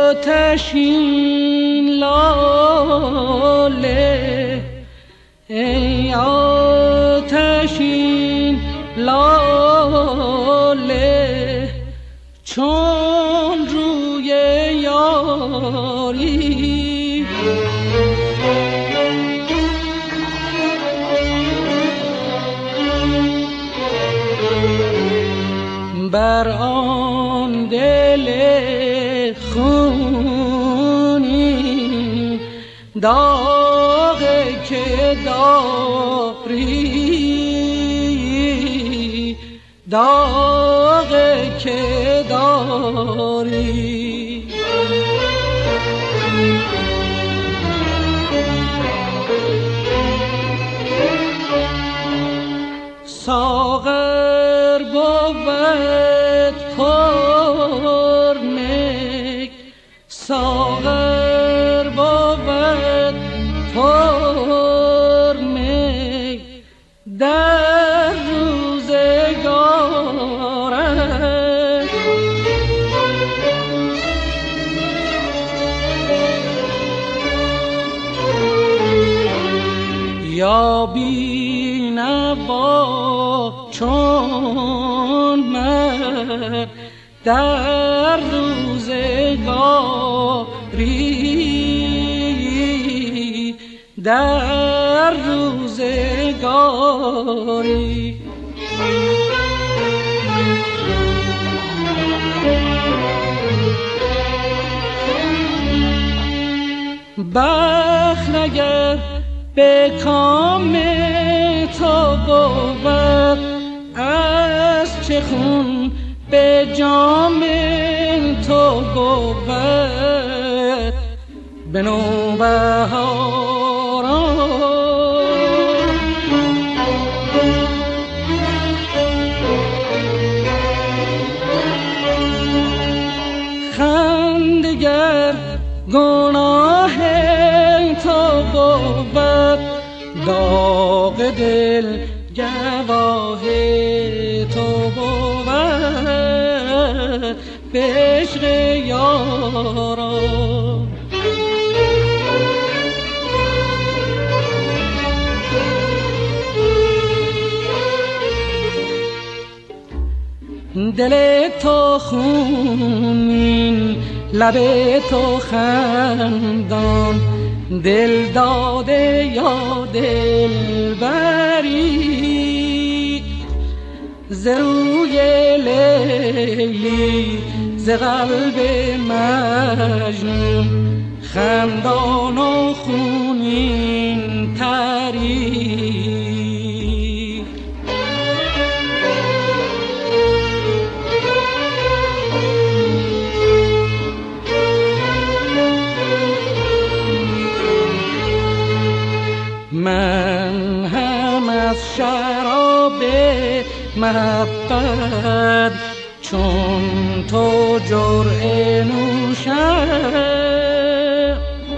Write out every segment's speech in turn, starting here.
آتشین لاله، ای آتشین لاله، چون روی یاری بر آن دل خونی داغ که داری، داغ که داری. ساغر بود پرنک، ساغر بود پرنک، در روزگارش یا بی نوا چون من در روزگاری، در روزگاری. بخت اگر به کام تو بود، از چه خون به جام تو بود. به نوبهاران خندگر گناه تو بود، داغ دل گواه تو بود. به عشق یاران دل تو خونین، لب تو خندان، دل داده یا دل بری. ز روی لیلی ز قلب مجنون، خندان و خونین تری. من هم از شراب محبت چون تو جرعه نوشم،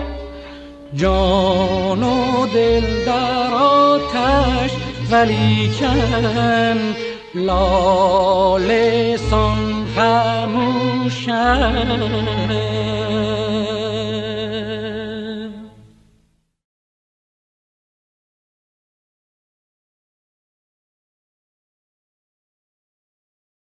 جان و دل در آتش ولیکن لاله سان خموشم.